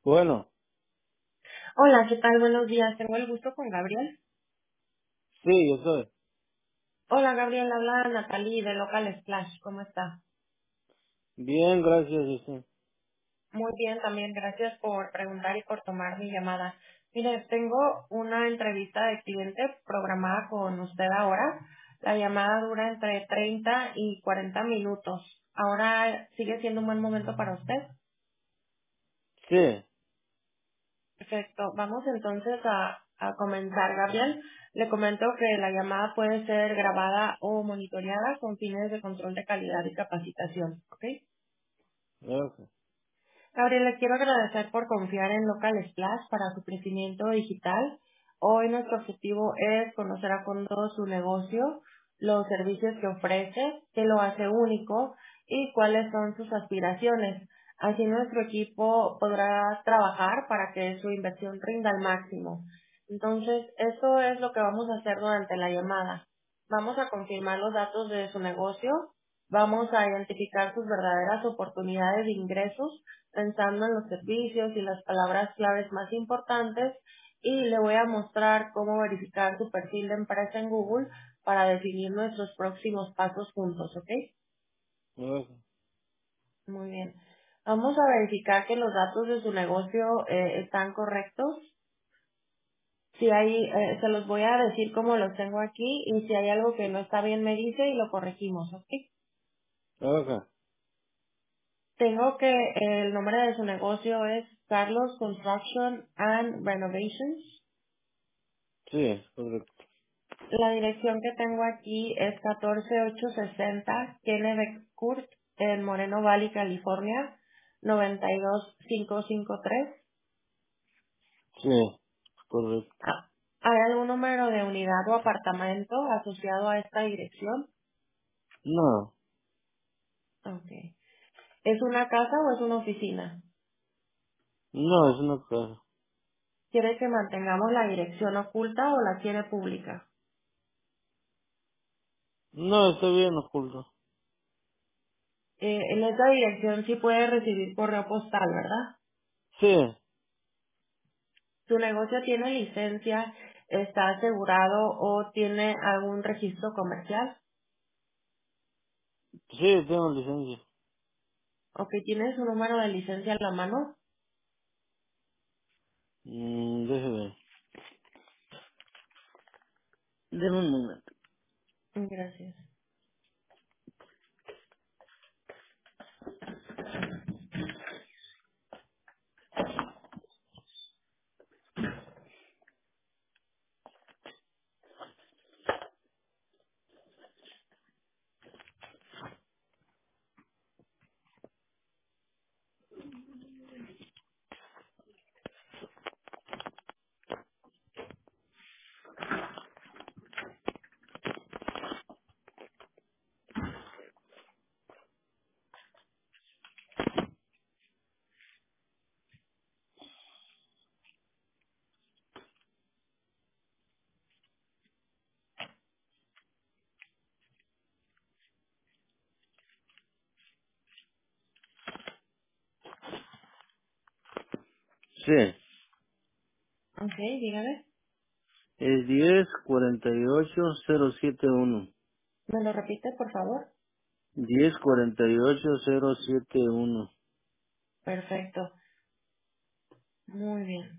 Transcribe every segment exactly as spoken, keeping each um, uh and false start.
Bueno, Hola, ¿qué tal? Buenos días. Tengo el gusto con Gabriel. sí, yo soy. Hola, Gabriel. Habla Natalie de Local Splash. ¿Cómo está? Bien, gracias, y usted. Muy bien, también. Gracias por preguntar y por tomar mi llamada. Mire, tengo una entrevista de cliente programada con usted ahora. La llamada dura entre treinta y cuarenta minutos. ¿Ahora sigue siendo un buen momento para usted? Sí, Perfecto. Vamos entonces a, a comenzar, Gabriel. Le comento que la llamada puede ser grabada o monitoreada con fines de control de calidad y capacitación. ¿Ok? gracias. Gabriel, le quiero agradecer por confiar en Local Splash para su crecimiento digital. Hoy nuestro objetivo es conocer a fondo su negocio, los servicios que ofrece, qué lo hace único y cuáles son sus aspiraciones. Así nuestro equipo podrá trabajar para que su inversión rinda al máximo. Entonces, eso es lo que vamos a hacer durante la llamada. Vamos a confirmar los datos de su negocio, vamos a identificar sus verdaderas oportunidades de ingresos pensando en los servicios y las palabras claves más importantes y le voy a mostrar cómo verificar su perfil de empresa en Google para definir nuestros próximos pasos juntos, ¿ok? Gracias. Muy bien. Vamos a verificar que los datos de su negocio eh, están correctos. Si hay, eh, se los voy a decir como los tengo aquí y si hay algo que no está bien me dice y lo corregimos, ¿ok? Gracias. Tengo que el nombre de su negocio es Carlos Construction and Renovations. Sí, correcto. La dirección que tengo aquí es catorce mil ochocientos sesenta Kenneth Court en Moreno Valley, California, noventa y dos mil quinientos cincuenta y tres. Sí, correcto. Ah, ¿hay algún número de unidad o apartamento asociado a esta dirección? No, Ok. ¿Es una casa o es una oficina? no, es una casa. ¿Quiere que mantengamos la dirección oculta o la quiere pública? No, está bien oculto. Eh, en esta dirección sí puede recibir correo postal, ¿verdad? Sí, ¿Su negocio tiene licencia, está asegurado o tiene algún registro comercial? sí, tengo licencia. ¿O que tiene su número de licencia en la mano? Mm, déjeme. Déjame un momento. Gracias. Sí, Ok, dígame. es diez cuarenta y ocho cero siete uno. ¿Me lo repite, por favor? diez cuarenta y ocho cero siete uno. Perfecto. Muy bien.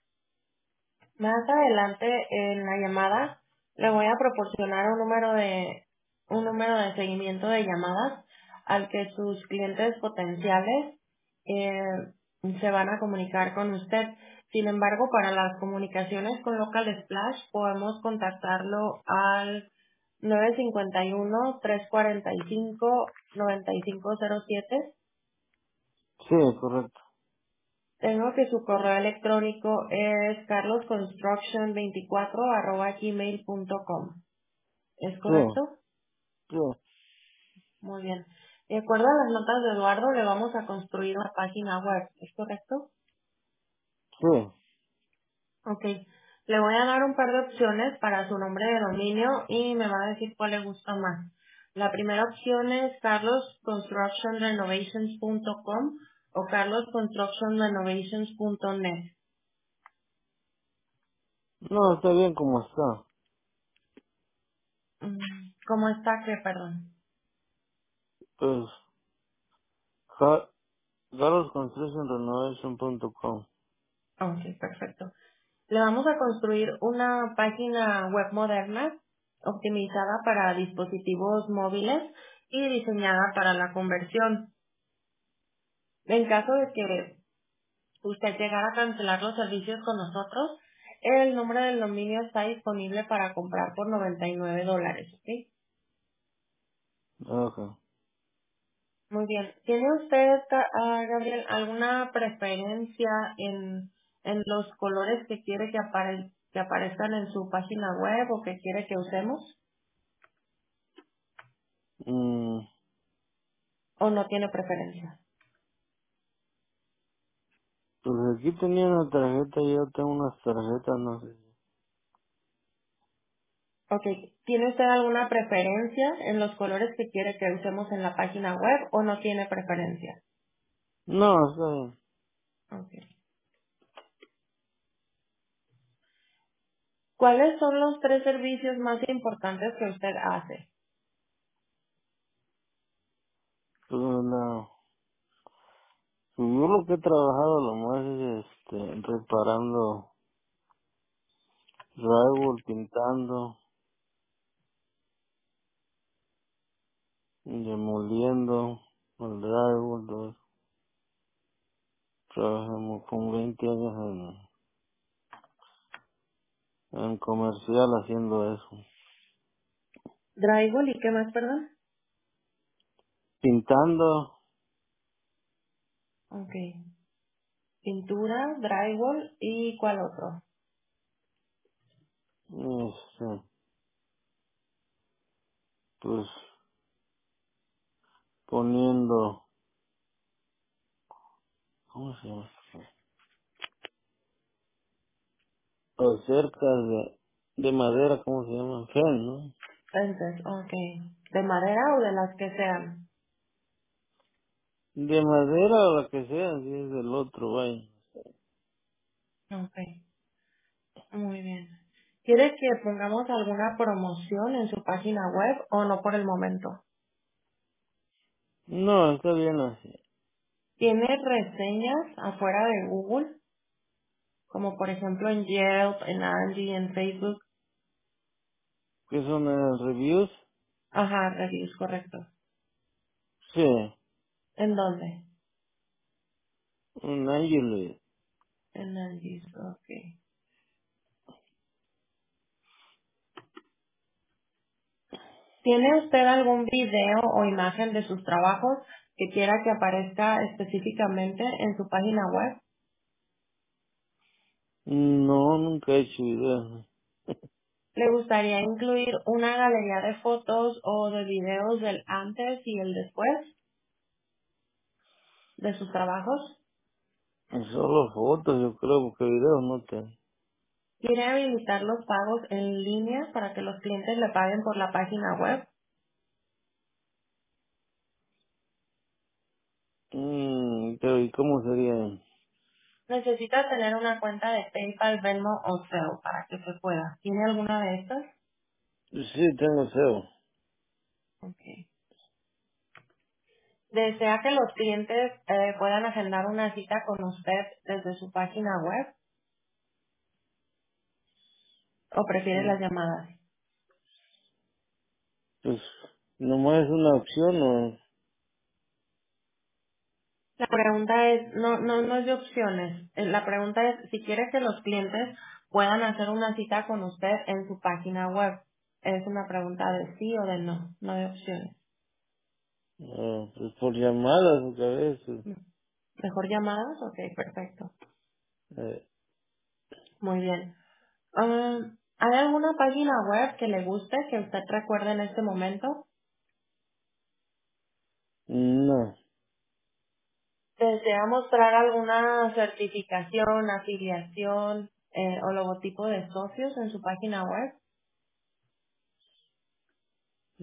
Más adelante en la llamada le voy a proporcionar un número de un número de seguimiento de llamadas al que sus clientes potenciales eh, se van a comunicar con usted. Sin embargo, para las comunicaciones con Local Splash podemos contactarlo al nueve cinco uno, tres cuatro cinco, nueve cinco cero siete. Sí, correcto. Tengo que su correo electrónico es carlosconstruction veinticuatro arroba gmail punto com. ¿Es Sí, correcto? sí, Muy bien. De acuerdo a las notas de Eduardo, le vamos a construir una página web. ¿Es correcto? sí, Ok. Le voy a dar un par de opciones para su nombre de dominio y me va a decir cuál le gusta más. La primera opción es carlos construction renovations punto com o carlos construction renovations punto net. No, está bien como está. Mm, ¿Cómo está que, perdón? Pues, ja- carlos construction renovation punto com. Ok, perfecto. Le vamos a construir una página web moderna, optimizada para dispositivos móviles y diseñada para la conversión. En caso de que usted llegara a cancelar los servicios con nosotros, el nombre del dominio está disponible para comprar por noventa y nueve dólares, ¿ok? Ok. Muy bien. ¿Tiene usted, Ca- ah, Gabriel, alguna preferencia en, en los colores que quiere que, apare- que aparezcan en su página web o que quiere que usemos? Mm, ¿O no tiene preferencia? pues aquí tenía una tarjeta y yo tengo unas tarjetas, no sé. Ok. ¿Tiene usted alguna preferencia en los colores que quiere que usemos en la página web o no tiene preferencia? No, está bien. Ok. ¿Cuáles son los tres servicios más importantes que usted hace? Pues, no. Pues yo lo que he trabajado lo más es este, reparando drywall, pintando, demoliendo el drywall. Todo eso. Trabajamos con veinte años en, en comercial haciendo eso. Drywall y qué más, perdón. Pintando, Ok. Pintura, drywall y ¿cuál otro? este, pues poniendo, ¿cómo se llama? O cerca de, de madera, ¿cómo se llama? Fen, ¿no? Fences, ok. ¿De madera o de las que sean? De madera o la que sea, si es del otro, vaya. Ok, muy bien. ¿Quiere que pongamos alguna promoción en su página web o no por el momento? No, está bien así. ¿Tiene reseñas afuera de Google? Como por ejemplo en Yelp, en Angie, en Facebook. ¿Qué son las reviews? Ajá, reviews, correcto. Sí, ¿En dónde? un ángel. En Angie, ok. ¿Tiene usted algún video o imagen de sus trabajos que quiera que aparezca específicamente en su página web? No, nunca he hecho videos. ¿Le gustaría incluir una galería de fotos o de videos del antes y el después de sus trabajos? Solo fotos, yo creo, porque videos no tengo. ¿Quiere habilitar los pagos en línea para que los clientes le paguen por la página web? Mm, pero ¿y cómo sería? Necesita tener una cuenta de PayPal, Venmo o Zelle para que se pueda. ¿Tiene alguna de estas? Sí, tengo S E O. Okay. ¿Desea que los clientes eh, puedan agendar una cita con usted desde su página web o prefiere Mm, las llamadas? Pues, nomás es una opción, ¿o? La pregunta es, no, no, no es de opciones. Eh, La pregunta es si quiere que los clientes puedan hacer una cita con usted en su página web. Es una pregunta de sí o de no, no de opciones. Ah, pues por llamadas, porque a veces. Mm. ¿Mejor llamadas? Ok, perfecto. Eh, Muy bien. Ah, ¿hay alguna página web que le guste, que usted recuerde en este momento? no, ¿Desea mostrar alguna certificación, afiliación eh, o logotipo de socios en su página web?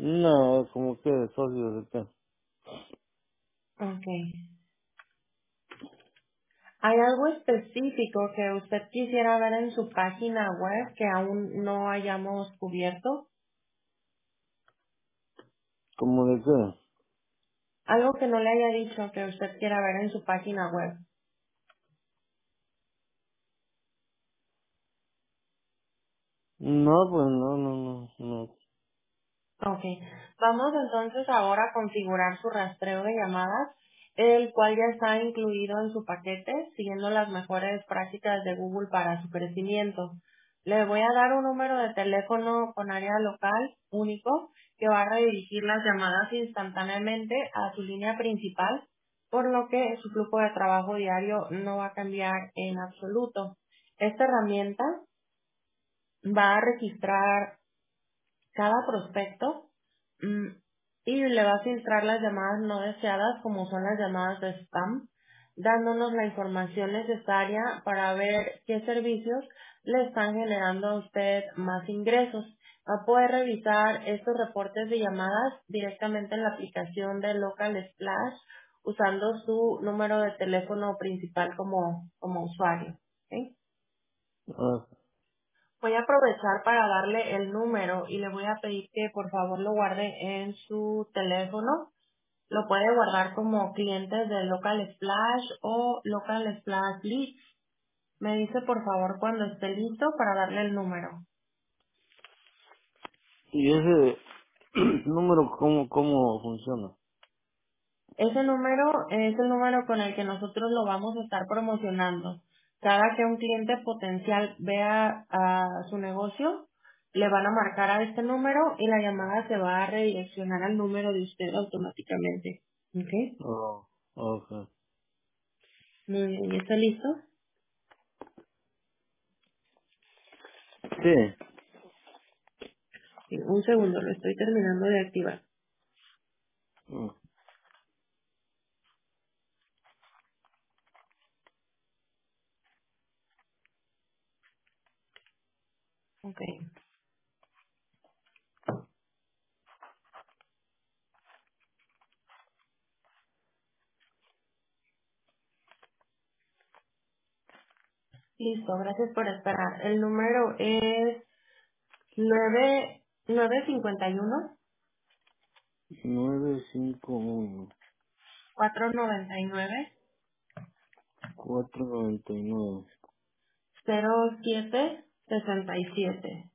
no, como que de socios de qué. Ok. ¿Hay algo específico que usted quisiera ver en su página web que aún no hayamos cubierto? ¿Cómo de qué? Algo que no le haya dicho que usted quiera ver en su página web. No, pues no, no, no, no. Ok. Vamos entonces ahora a configurar su rastreo de llamadas, el cual ya está incluido en su paquete, siguiendo las mejores prácticas de Google para su crecimiento. Le voy a dar un número de teléfono con área local único que va a redirigir las llamadas instantáneamente a su línea principal, por lo que su flujo de trabajo diario no va a cambiar en absoluto. Esta herramienta va a registrar cada prospecto mm, y le va a filtrar las llamadas no deseadas como son las llamadas de spam, dándonos la información necesaria para ver qué servicios le están generando a usted más ingresos. Va a poder revisar estos reportes de llamadas directamente en la aplicación de Local Splash usando su número de teléfono principal como, como usuario. ¿Ok? Ah, Voy a aprovechar para darle el número y le voy a pedir que por favor lo guarde en su teléfono. Lo puede guardar como clientes de Local Splash o Local Splash Leads. Me dice por favor cuando esté listo para darle el número. ¿y ese número cómo, cómo funciona? Ese número es el número con el que nosotros lo vamos a estar promocionando. Cada que un cliente potencial vea a su negocio, le van a marcar a este número y la llamada se va a redireccionar al número de usted automáticamente. ¿Ok? Oh, okay. Muy bien, ¿y está listo? Sí. Sí, un segundo, lo estoy terminando de activar. Mm. Ok. Listo, gracias por esperar. El número es nueve nueve cinco uno nueve cinco uno cuatro nueve nueve cuatro noventa y nueve cero siete sesenta y siete.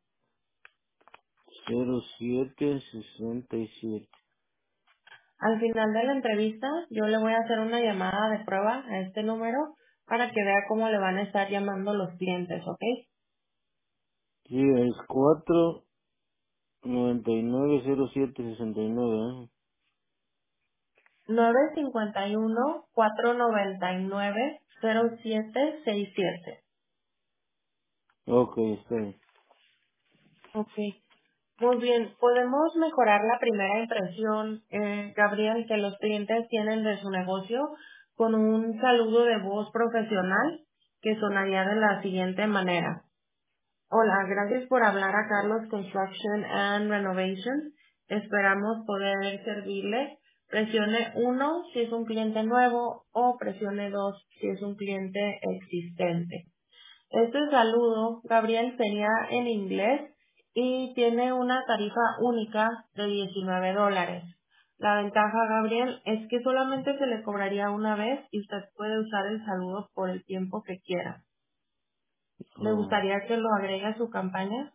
cero siete sesenta y siete. Al final de la entrevista, yo le voy a hacer una llamada de prueba a este número para que vea cómo le van a estar llamando los clientes, ¿ok? Sí, es cuatro noventa y nueve cero siete sesenta y nueve, ¿eh? nueve cinco uno cuatro nueve nueve cero siete seis siete. Ok, está bien. Ok. Muy bien. ¿Podemos mejorar la primera impresión, eh, Gabriel, que los clientes tienen de su negocio con un saludo de voz profesional que sonaría de la siguiente manera? Hola, gracias por hablar a Carlos Construction and Renovation. Esperamos poder servirle. Presione uno si es un cliente nuevo o presione dos si es un cliente existente. Este saludo, Gabriel, sería en inglés y tiene una tarifa única de diecinueve dólares. La ventaja, Gabriel, es que solamente se le cobraría una vez y usted puede usar el saludo por el tiempo que quiera. ¿Le Oh. gustaría que lo agregue a su campaña?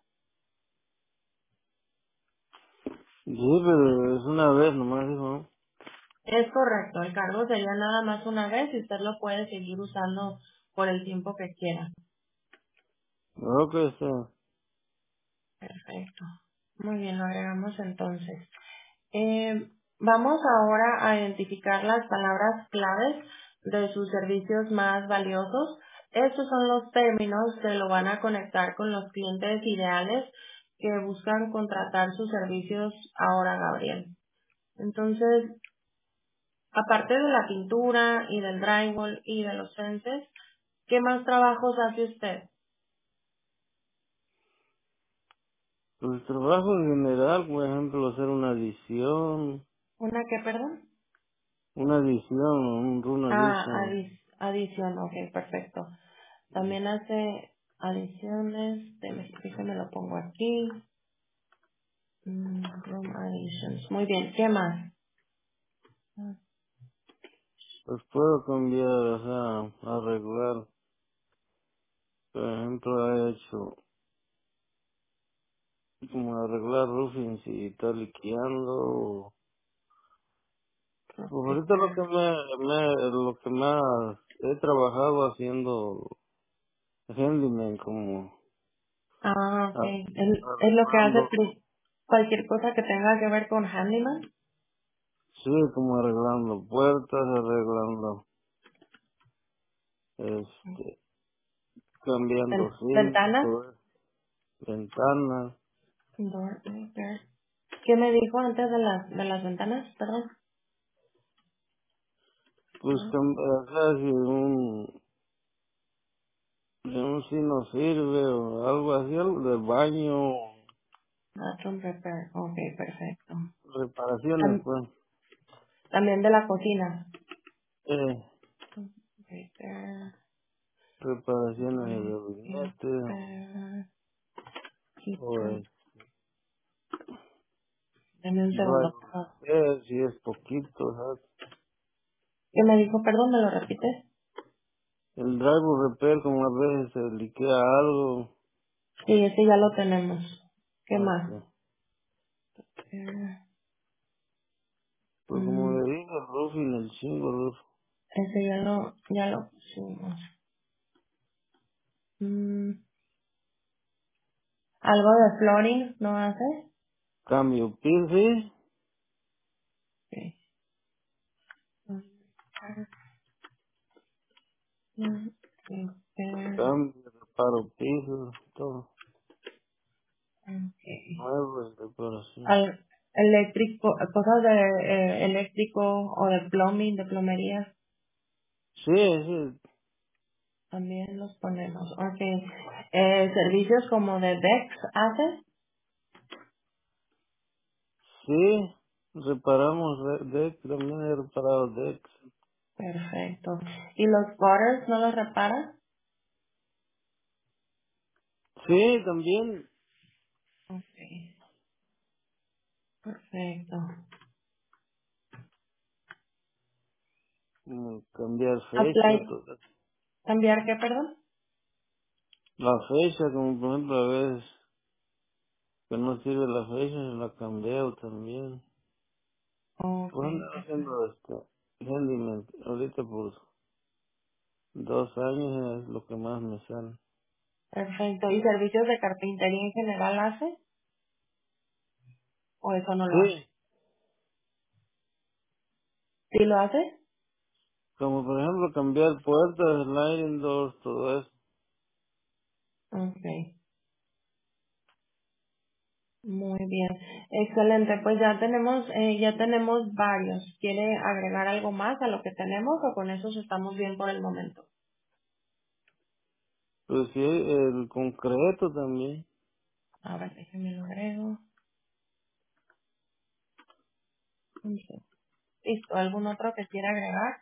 Sí, pero es una vez nomás, hijo, ¿no? Es correcto, el cargo sería nada más una vez y usted lo puede seguir usando por el tiempo que quiera. Ok, está bien. Perfecto. Muy bien, lo agregamos entonces. Eh, vamos ahora a identificar las palabras claves de sus servicios más valiosos. Estos son los términos que lo van a conectar con los clientes ideales que buscan contratar sus servicios ahora, Gabriel. Entonces, aparte de la pintura y del drywall y de los fences, ¿qué más trabajos hace usted? Pues trabajo en general, por ejemplo, hacer una adición, ¿Una qué, perdón? una adición, un run Ah, addition. adis. Adición, ok, perfecto. También hace adiciones, de, déjame lo pongo aquí. Mm, room additions. Muy bien, ¿qué más? Pues puedo cambiar, o sea, arreglar. Por ejemplo, he hecho como arreglar roofing si está liqueando. O, pues ahorita lo que me, me, lo que más he trabajado haciendo handyman, como Ah, ok. a- Es, es lo que hace arreglando, pri- cualquier cosa que tenga que ver con handyman. sí, como arreglando puertas, arreglando, este, cambiando Ven- ¿Ventanas? filtros, ventanas. Door repair. ¿Qué me dijo antes de las, de las ventanas? Perdón. Pues, cam- o sea, si un, si un sí no sirve o algo así, algo del baño, Bathroom repair. Ok, perfecto. reparaciones, Tam- pues, también de la cocina. eh, Repair. reparaciones de gabinete, Repair. o Kitchen. el Dame un segundo, drive por favor. repair, si es poquito, o sea, ¿Qué me dijo? Perdón, ¿me lo repites? el drive repair como a veces se liquea algo, Sí, ese ya lo tenemos. ¿Qué más? ok. Eh, Pues como mm, le dije, el roofing, el chingo roof, ese ya lo, ya lo pusimos. Mm, ¿algo de flooring no hace? cambio piso, sí, Sí. Mm, repair. cambio, reparo pisos, todo, Ok. nuevos, reparación. Al, eléctrico, cosas de eh, eléctrico o de plumbing, de plomería, Sí, sí, también los ponemos. Ok. Eh, servicios como de Dex hace. sí, reparamos de- deck, también he reparado decks. Perfecto. ¿Y los gutters no los repara? Sí, también, Ok. Perfecto. mm, cambiar fecha, Apply, todo. ¿cambiar qué, perdón? La fecha, como por ejemplo a veces que no sirve la fecha, la cambio también. Ok, Pues ando perfecto. haciendo este handyman, ahorita por dos años es lo que más me sale. Perfecto. ¿Y servicios de carpintería en general hace? ¿O eso no lo hace? Sí, ¿Sí lo hace? como por ejemplo cambiar puertas, sliding doors, todo eso. Ok. Muy bien, excelente. Pues ya tenemos, eh, ya tenemos varios. ¿Quiere agregar algo más a lo que tenemos o con esos estamos bien por el momento? Pues sí, el concreto también. A ver, déjeme lo agrego. Un segundo. Listo. ¿Algún otro que quiera agregar?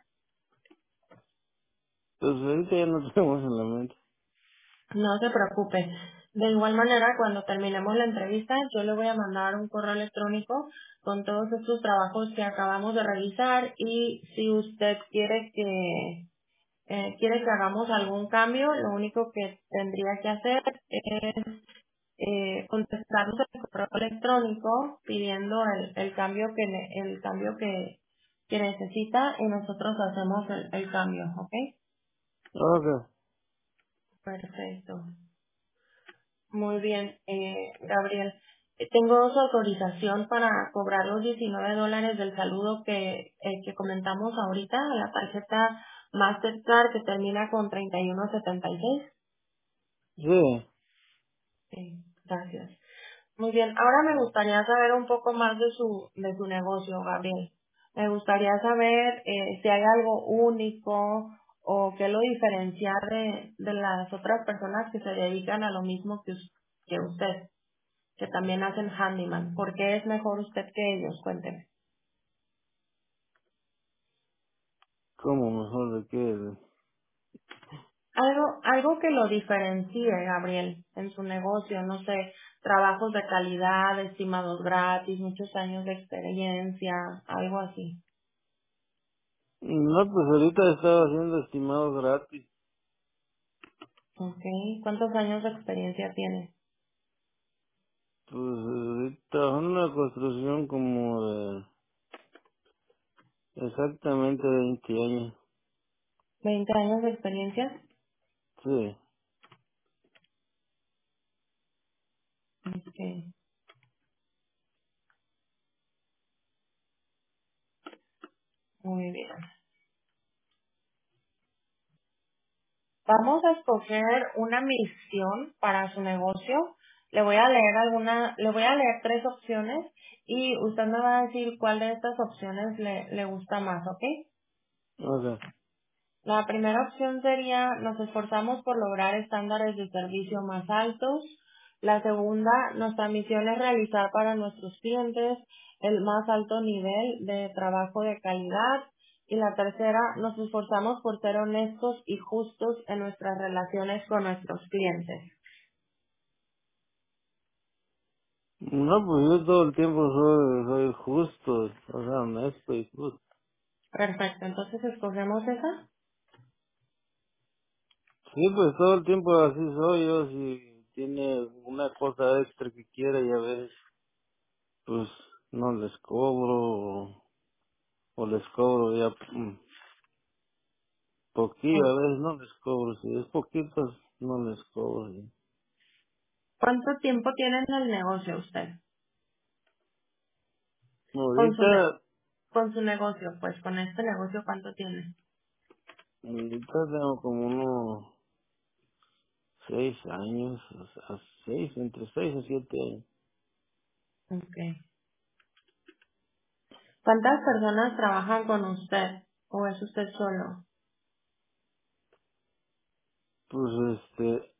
Pues ahorita ya no tenemos en la mente. No se preocupe. De igual manera, cuando terminemos la entrevista, yo le voy a mandar un correo electrónico con todos estos trabajos que acabamos de revisar y si usted quiere que eh, quiere que hagamos algún cambio, lo único que tendría que hacer es eh, contestarnos el correo electrónico pidiendo el, el cambio que ne- el cambio que, que necesita y nosotros hacemos el, el cambio, ¿ok? Ok, Perfecto. Muy bien, eh, Gabriel. Eh, Tengo su autorización para cobrar los diecinueve dólares del saludo que, eh, que comentamos ahorita, la tarjeta Mastercard que termina con treinta y uno setenta y seis. sí, Sí, gracias. Muy bien, ahora me gustaría saber un poco más de su, de su negocio, Gabriel. Me gustaría saber eh, si hay algo único o qué lo diferencia de, de las otras personas que se dedican a lo mismo que, us- que usted, que también hacen handyman. ¿Por qué es mejor usted que ellos? Cuénteme. como mejor de qué. Algo, algo que lo diferencie, Gabriel, en su negocio, no sé, trabajos de calidad, estimados gratis, muchos años de experiencia, algo así. No, pues ahorita estaba haciendo estimados gratis. Ok, ¿cuántos años de experiencia tiene? Pues ahorita trabajando en la construcción como de exactamente veinte años. ¿Veinte años de experiencia? Sí. Ok, muy bien. Vamos a escoger una misión para su negocio. Le voy a leer alguna, le voy a leer tres opciones y usted me va a decir cuál de estas opciones le, le gusta más, ¿ok? Ok. La primera opción sería, nos esforzamos por lograr estándares de servicio más altos. La segunda, nuestra misión es realizar para nuestros clientes el más alto nivel de trabajo de calidad. Y la tercera, nos esforzamos por ser honestos y justos en nuestras relaciones con nuestros clientes. No, pues yo todo el tiempo soy, soy justo, o sea, honesto y justo. Perfecto, entonces escogemos esa. Sí, pues todo el tiempo así soy yo, si tiene una cosa extra que quiera y a veces, pues no les cobro o, o les cobro ya mm, poquillo, a veces no les cobro, si es poquito no les cobro. ¿Sí? ¿Cuánto tiempo tiene en el negocio usted? Con su, ne- Ahorita, con su negocio, pues con este negocio, ¿cuánto tiene? ahorita tengo como unos seis años, o sea, seis, entre seis y siete años. Okay. ¿Cuántas personas trabajan con usted? ¿O es usted solo? Pues este,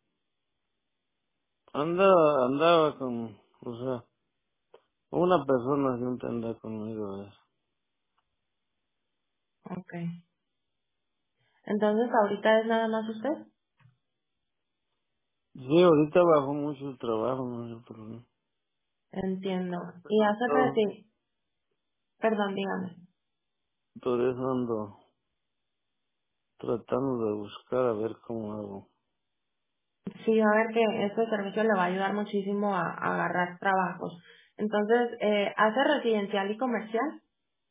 andaba, andaba con, o sea, una persona siempre anda conmigo. ¿Ves? Ok. Entonces, ¿ahorita es nada más usted? Sí, ahorita bajó mucho el trabajo, no sé por qué. Entiendo. Y hace Todo, reci... Perdón, dígame. por eso ando tratando de buscar a ver cómo hago. Sí, a ver que este servicio le va a ayudar muchísimo a, a agarrar trabajos. Entonces, eh, ¿hace residencial y comercial?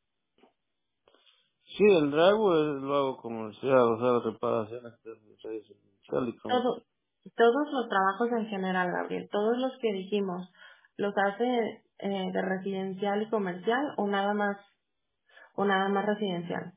Sí, el drywall lo hago comercial, o sea, reparaciones de residencial y comercial. Todo, todos los trabajos en general, Gabriel, todos los que dijimos, ¿los hace eh, de residencial y comercial o nada más, o nada más residencial?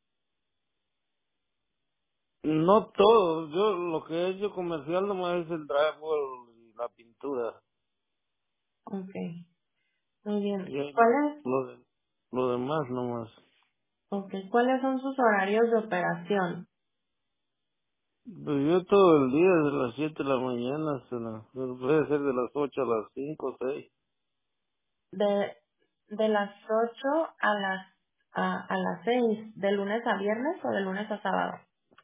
No todo, yo lo que he hecho comercial nomás es el drywall y la pintura. Ok. Muy bien. Y el- ¿Cuáles, lo, de, lo demás nomás. okay, ¿cuáles son sus horarios de operación? Pues yo todo el día, desde las siete de la mañana hasta la, puede ser de las ocho a las cinco o seis. De, de las ocho a las, a, a las seis, ¿de lunes a viernes o de lunes a sábado?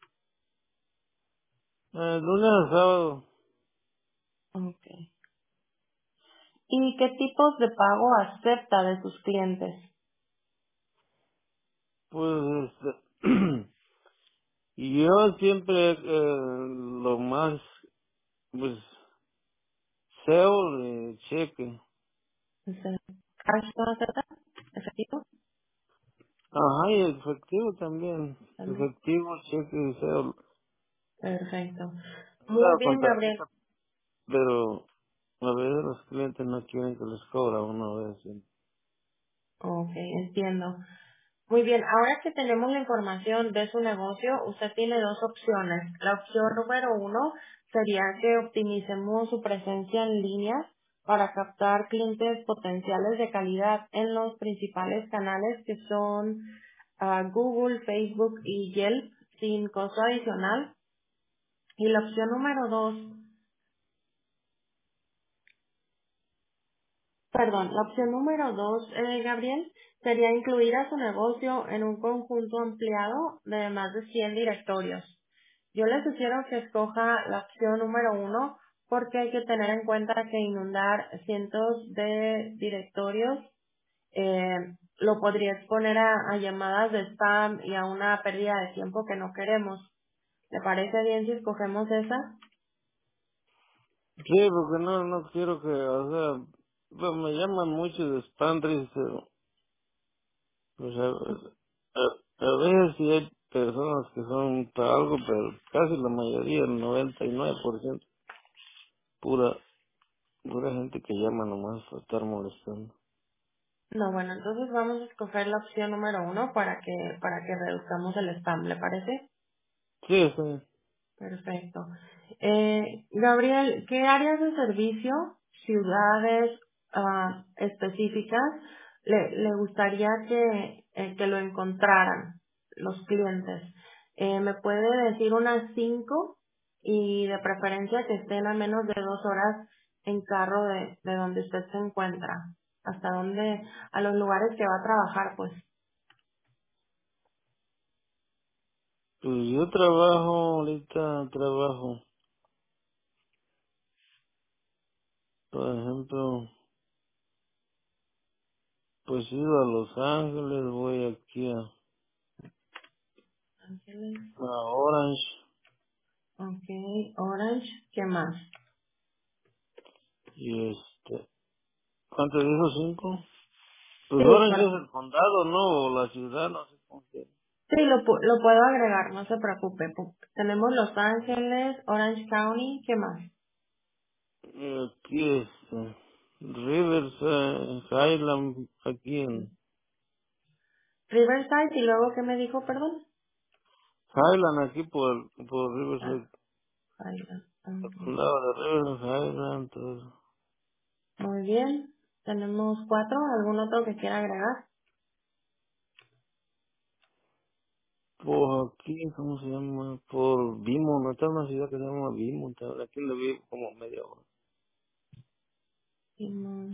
Eh, lunes a sábado, Okay. ¿Y qué tipos de pago acepta de sus clientes? pues este, y yo siempre eh, lo más, pues, seo de cheque. Este, ¿Cash no acepta? ¿Efectivo? Ajá, y efectivo también. También. Efectivo, cheque y seo. Perfecto. He Muy dado con bien, Gabriel. tarjeta, pero a veces los clientes no quieren que les cobra una vez. ¿Sí? Ok, entiendo. Muy bien, ahora que tenemos la información de su negocio, usted tiene dos opciones. La opción número uno sería que optimicemos su presencia en línea para captar clientes potenciales de calidad en los principales canales que son ah, Google, Facebook y Yelp sin costo adicional. Y la opción número dos, perdón, la opción número dos, eh, Gabriel, sería incluir a su negocio en un conjunto ampliado de más de cien directorios. Yo le sugiero que escoja la opción número uno porque hay que tener en cuenta que inundar cientos de directorios eh, lo podría exponer a, a llamadas de spam y a una pérdida de tiempo que no queremos. ¿Le parece bien si escogemos esa? Sí, porque no, no quiero que, o sea, pues me llaman mucho de Spandris, pero, pues a, a, a veces sí hay personas que son para algo, pero casi la mayoría, el noventa y nueve por ciento, pura, pura gente que llama nomás para estar molestando. No, bueno, entonces vamos a escoger la opción número uno para que, para que reduzcamos el spam, ¿le parece? Sí, sí. Perfecto. Eh, Gabriel, ¿qué áreas de servicio, ciudades ah, específicas le, le gustaría que, eh, que lo encontraran los clientes? Eh, ¿Me puede decir unas cinco y de preferencia que estén a menos de dos horas en carro de, de donde usted se encuentra? ¿Hasta dónde? A los lugares que va a trabajar, pues. Pues yo trabajo, ahorita trabajo, por ejemplo, pues he ido a Los Ángeles, voy aquí a, Ángeles. a Orange, Ok, Orange, ¿qué más? y este, ¿cuánto dijo? ¿Cinco? Pues Sí, Orange es para, el condado, ¿no? O la ciudad, no sé cómo se llama. sí, lo, pu- lo puedo agregar, no se preocupe. Pu- Tenemos Los Ángeles, Orange County, ¿qué más? Eh, Aquí es eh, Rivers, eh, Highland, aquí en Riverside y luego, ¿qué me dijo, perdón? Highland, aquí por, por Rivers, Ah, Highland, el ok. condado de Rivers, Highland, todo eso. Muy bien. Tenemos cuatro, ¿algún otro que quiera agregar? Por aquí, ¿cómo se llama? Por Beaumont, ¿no? Está una ciudad que se llama Beaumont, aquí le vivo como media hora. Y no-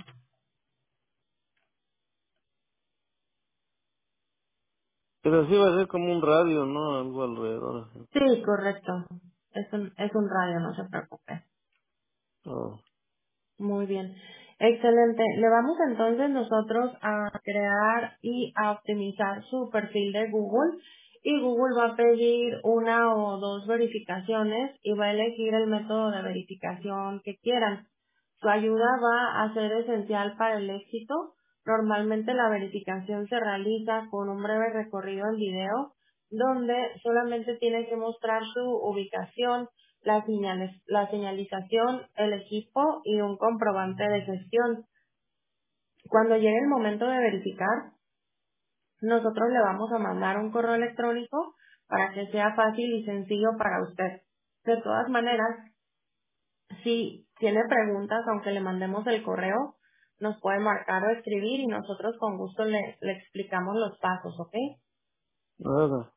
Pero sí va a ser como un radio, ¿no? Algo alrededor. Así. Sí, correcto. Es un, es un radio, no se preocupe. Oh. Muy bien. Excelente. Le vamos entonces nosotros a crear y a optimizar su perfil de Google y Google va a pedir una o dos verificaciones y va a elegir el método de verificación que quieran. Su ayuda va a ser esencial para el éxito. Normalmente la verificación se realiza con un breve recorrido en video donde solamente tiene que mostrar su ubicación, las señales, la señalización, el equipo y un comprobante de gestión. Cuando llegue el momento de verificar, nosotros le vamos a mandar un correo electrónico para que sea fácil y sencillo para usted. De todas maneras, si tiene preguntas, aunque le mandemos el correo, nos puede marcar o escribir y nosotros con gusto le, le explicamos los pasos, ¿ok? Nada.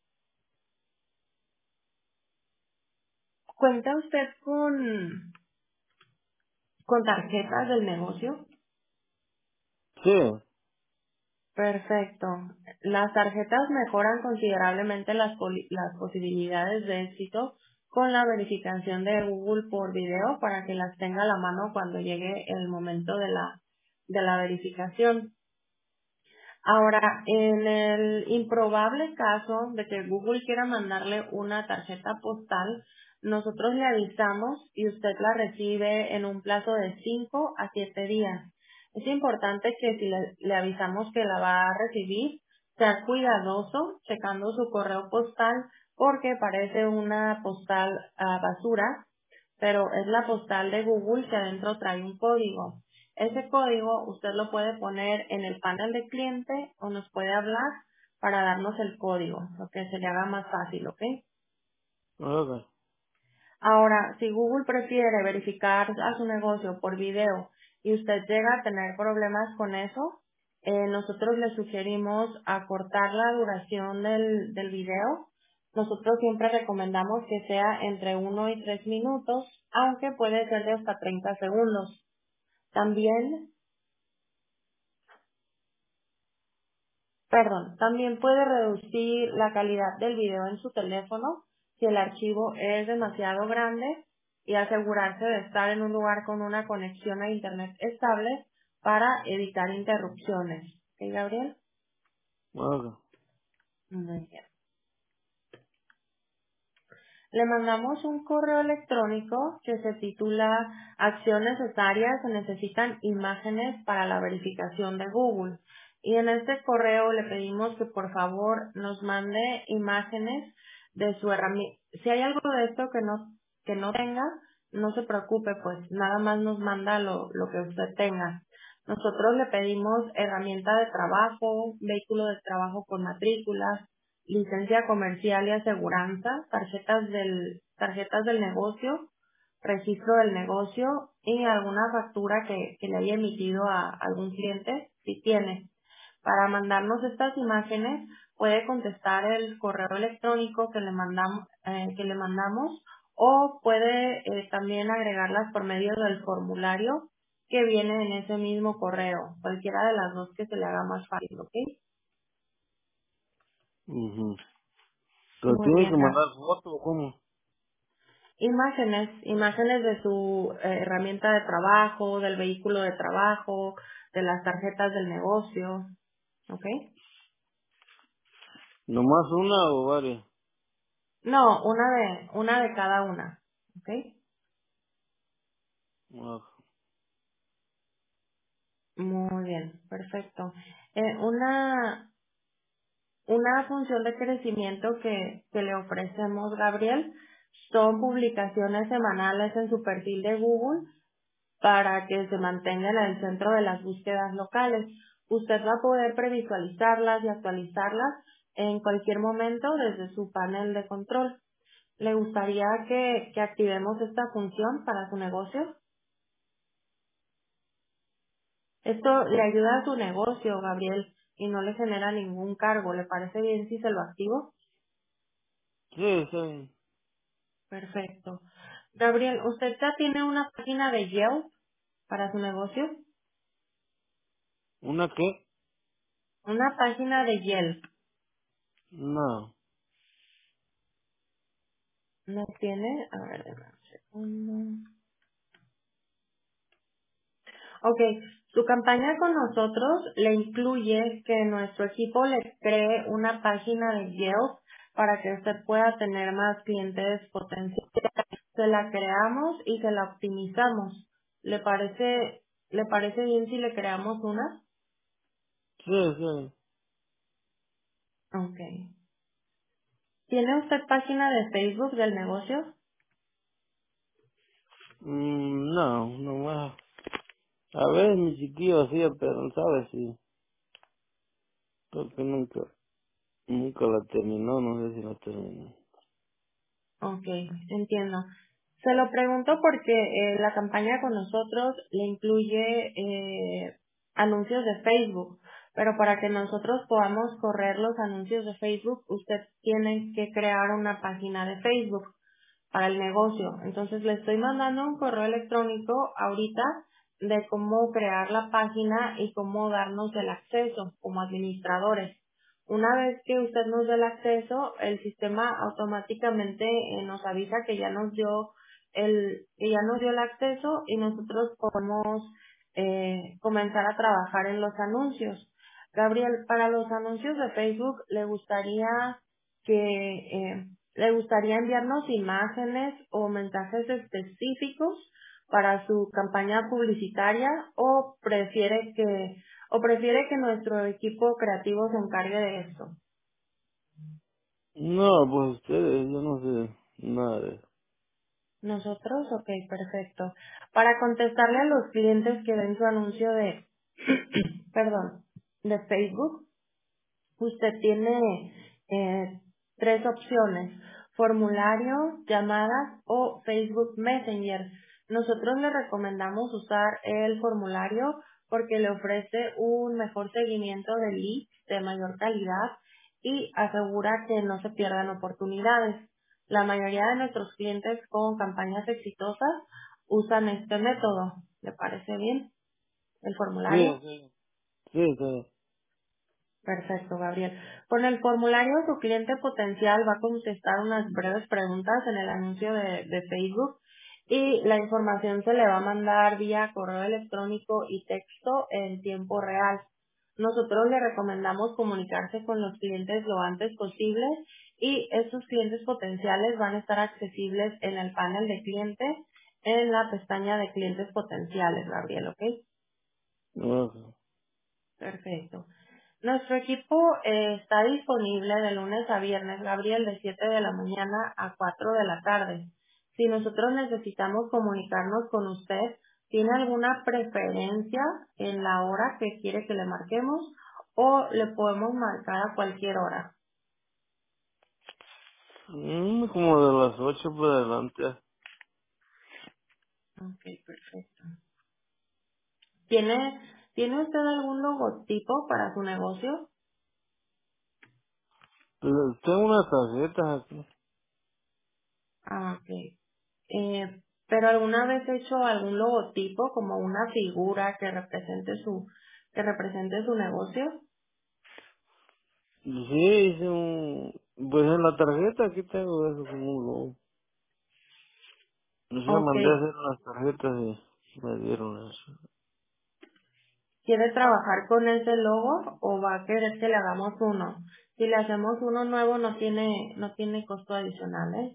¿Cuenta usted con, con tarjetas del negocio? Sí. Perfecto. Las tarjetas mejoran considerablemente las, poli- las posibilidades de éxito con la verificación de Google por video para que las tenga a la mano cuando llegue el momento de la, de la verificación. Ahora, en el improbable caso de que Google quiera mandarle una tarjeta postal, nosotros le avisamos y usted la recibe en un plazo de cinco a siete días. Es importante que si le, le avisamos que la va a recibir, sea cuidadoso checando su correo postal porque parece una postal ah, basura, pero es la postal de Google que adentro trae un código. Ese código usted lo puede poner en el panel de cliente o nos puede hablar para darnos el código, lo que se le haga más fácil, ¿ok? Nada. Ahora, si Google prefiere verificar a su negocio por video y usted llega a tener problemas con eso, eh, nosotros le sugerimos acortar la duración del, del video. Nosotros siempre recomendamos que sea entre uno y tres minutos, aunque puede ser de hasta treinta segundos. También Perdón, también puede reducir la calidad del video en su teléfono si el archivo es demasiado grande y asegurarse de estar en un lugar con una conexión a internet estable para evitar interrupciones. ¿Ok, Gabriel? Ok. Muy bien. Le mandamos un correo electrónico que se titula Acción necesarias se necesitan imágenes para la verificación de Google. Y en este correo le pedimos que por favor nos mande imágenes de su herramienta. Si hay algo de esto que no, que no tenga, no se preocupe, pues nada más nos manda lo, lo que usted tenga. Nosotros le pedimos herramienta de trabajo, vehículo de trabajo con matrículas, licencia comercial y aseguranza, tarjetas del, tarjetas del negocio, registro del negocio y alguna factura que, que le haya emitido a algún cliente, si tiene. Para mandarnos estas imágenes puede contestar el correo electrónico que le mandamos, eh, que le mandamos o puede eh, también agregarlas por medio del formulario que viene en ese mismo correo, cualquiera de las dos que se le haga más fácil, ¿ok? Ujú. Pero Muy tiene bien, que Gab. mandar foto o cómo. Imágenes, imágenes de su eh, herramienta de trabajo, del vehículo de trabajo, de las tarjetas del negocio, ¿ok? ¿Nomás una o varias? No, una de, una de cada una, ¿ok? Ok. Muy bien, perfecto. Eh, una, una función de crecimiento que, que le ofrecemos, Gabriel, son publicaciones semanales en su perfil de Google para que se mantengan en el centro de las búsquedas locales. Usted va a poder previsualizarlas y actualizarlas en cualquier momento desde su panel de control. ¿Le gustaría que, que activemos esta función para su negocio? Esto le ayuda a su negocio, Gabriel, y no le genera ningún cargo. ¿Le parece bien si se lo activo? Sí, sí. Perfecto. Gabriel, ¿usted ya tiene una página de Yelp para su negocio? ¿Una qué? Una página de Yelp. No. ¿No tiene? A ver, déjame un segundo. Ok, su campaña con nosotros le incluye que nuestro equipo le cree una página de Yelp para que usted pueda tener más clientes potenciales. Se la creamos y se la optimizamos. ¿Le parece, le parece bien si le creamos una? Sí, sí. Ok. ¿Tiene usted página de Facebook del negocio? Mm, no, nomás. A ver, mi chiquillo hacía, pero no sabe si. Creo que nunca, nunca la terminó, no sé si la terminó. Ok, entiendo. Se lo pregunto porque eh, la campaña con nosotros le incluye eh, anuncios de Facebook, pero para que nosotros podamos correr los anuncios de Facebook, usted tiene que crear una página de Facebook para el negocio. Entonces le estoy mandando un correo electrónico ahorita de cómo crear la página y cómo darnos el acceso como administradores. Una vez que usted nos dé el acceso, el sistema automáticamente eh, nos avisa que ya nos dio el, que ya nos dio el acceso y nosotros podemos eh, comenzar a trabajar en los anuncios. Gabriel, para los anuncios de Facebook, ¿le gustaría que eh, le gustaría enviarnos imágenes o mensajes específicos para su campaña publicitaria o prefiere que o prefiere que nuestro equipo creativo se encargue de esto? No, pues ustedes, yo no sé nada de eso. Nosotros, ok, perfecto. Para contestarle a los clientes que ven su anuncio de, perdón, de Facebook, usted tiene eh, tres opciones: formulario, llamadas o Facebook Messenger. Nosotros le recomendamos usar el formulario porque le ofrece un mejor seguimiento de leads de mayor calidad y asegura que no se pierdan oportunidades. La mayoría de nuestros clientes con campañas exitosas usan este método. ¿Le parece bien el Sí, formulario? sí. Sí, sí. Perfecto, Gabriel. Con el formulario, su cliente potencial va a contestar unas breves preguntas en el anuncio de, de Facebook y la información se le va a mandar vía correo electrónico y texto en tiempo real. Nosotros le recomendamos comunicarse con los clientes lo antes posible y estos clientes potenciales van a estar accesibles en el panel de clientes en la pestaña de clientes potenciales, Gabriel, ¿ok? Ok. Perfecto. Nuestro equipo eh, está disponible de lunes a viernes, Gabriel, de siete de la mañana a cuatro de la tarde. Si nosotros necesitamos comunicarnos con usted, ¿tiene alguna preferencia en la hora que quiere que le marquemos o le podemos marcar a cualquier hora? Mm, como de las ocho por adelante. Ok, perfecto. ¿Tiene, ¿tiene usted algún logotipo para su negocio? Pues, tengo unas tarjetas aquí. Ah, ok. Eh, pero alguna vez he hecho algún logotipo como una figura que represente su que represente su negocio. Sí, hice un... Pues en la tarjeta aquí tengo eso como un logo. Yo sí Ok. mandé a hacer unas tarjetas y me dieron eso. ¿Quiere trabajar con ese logo o va a querer que le hagamos uno? Si le hacemos uno nuevo no tiene no tiene costo adicional, ¿eh?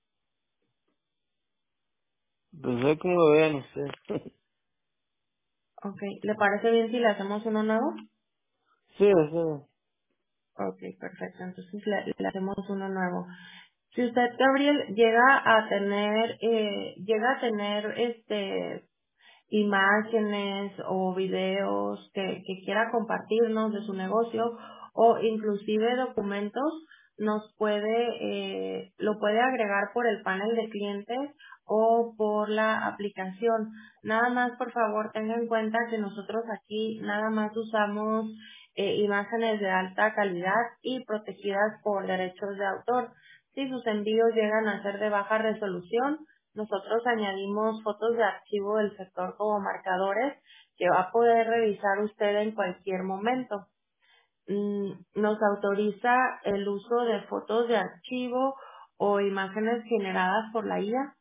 Pues ahí como lo vean ustedes. Ok. ¿Le parece bien si le hacemos uno nuevo? Sí, sí. Ok, perfecto. Entonces le, le hacemos uno nuevo. Si usted, Gabriel, llega a tener, eh, llega a tener este imágenes o videos que, que quiera compartirnos de su negocio o inclusive documentos, nos puede, eh, lo puede agregar por el panel de clientes o por la aplicación. Nada más, por favor, tenga en cuenta que nosotros aquí nada más usamos eh, imágenes de alta calidad y protegidas por derechos de autor. Si sus envíos llegan a ser de baja resolución, nosotros añadimos fotos de archivo del sector como marcadores que va a poder revisar usted en cualquier momento. Mm, Nos autoriza el uso de fotos de archivo o imágenes generadas por la I A.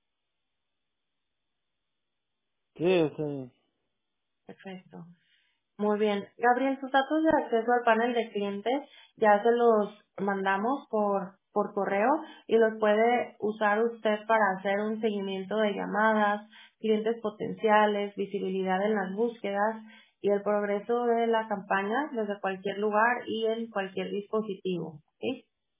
Sí, sí. Perfecto. Muy bien. Gabriel, sus datos de acceso al panel de clientes ya se los mandamos por, por correo y los puede usar usted para hacer un seguimiento de llamadas, clientes potenciales, visibilidad en las búsquedas y el progreso de la campaña desde cualquier lugar y en cualquier dispositivo. ¿Ok?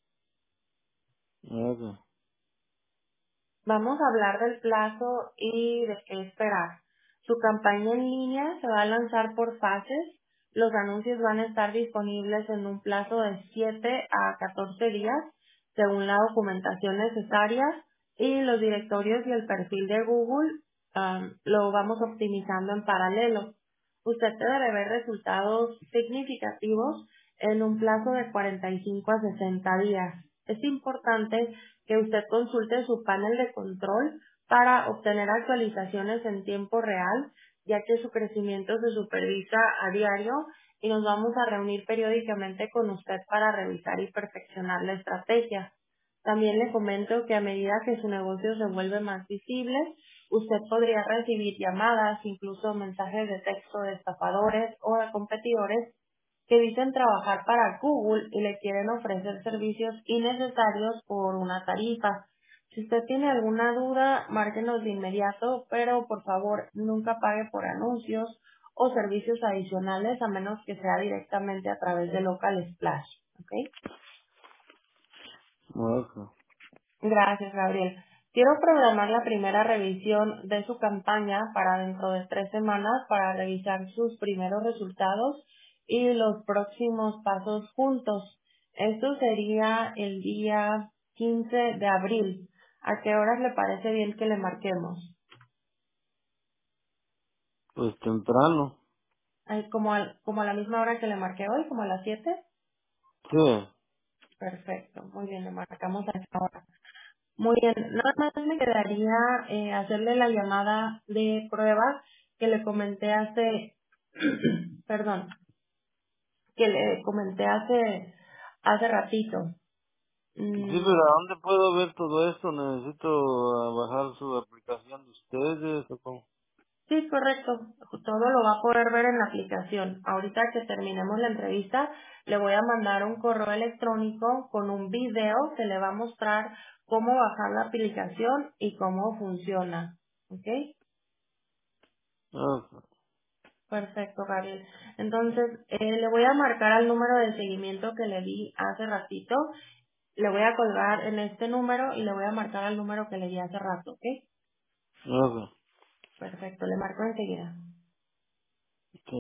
Ok. Vamos a hablar del plazo y de qué esperar. Su campaña en línea se va a lanzar por fases. Los anuncios van a estar disponibles en un plazo de siete a catorce días, según la documentación necesaria, y los directorios y el perfil de Google um, lo vamos optimizando en paralelo. Usted debe ver resultados significativos en un plazo de cuarenta y cinco a sesenta días. Es importante que usted consulte su panel de control para obtener actualizaciones en tiempo real, ya que su crecimiento se supervisa a diario y nos vamos a reunir periódicamente con usted para revisar y perfeccionar la estrategia. También le comento que a medida que su negocio se vuelve más visible, usted podría recibir llamadas, incluso mensajes de texto de estafadores o de competidores que dicen trabajar para Google y le quieren ofrecer servicios innecesarios por una tarifa. Si usted tiene alguna duda, márquenos de inmediato, pero por favor nunca pague por anuncios o servicios adicionales a menos que sea directamente a través de Local Splash. ¿Ok? Ok. Gracias, Gabriel. Quiero programar la primera revisión de su campaña para dentro de tres semanas para revisar sus primeros resultados y los próximos pasos juntos. Esto sería el día quince de abril. ¿A qué horas le parece bien que le marquemos? Pues temprano. Ay, ¿Como, al- como a la misma hora que le marqué hoy, como a las siete? Sí. Perfecto, muy bien, le marcamos a esa hora. Muy bien, nada más me quedaría eh, hacerle la llamada de prueba que le comenté hace, perdón, que le comenté hace, hace ratito. Sí, Mm, pero ¿a dónde puedo ver todo esto? ¿Necesito ah, bajar su aplicación de ustedes o cómo? sí, correcto. Todo lo va a poder ver en la aplicación. Ahorita que terminemos la entrevista, le voy a mandar un correo electrónico con un video que le va a mostrar cómo bajar la aplicación y cómo funciona. ¿Ok? Ah, Perfecto, Gabriel. Entonces, eh, le voy a marcar al número de seguimiento que le di hace ratito. Le voy a colgar en este número y le voy a marcar al número que le di hace rato, ¿ok? ok. Perfecto, le marco enseguida. Ok.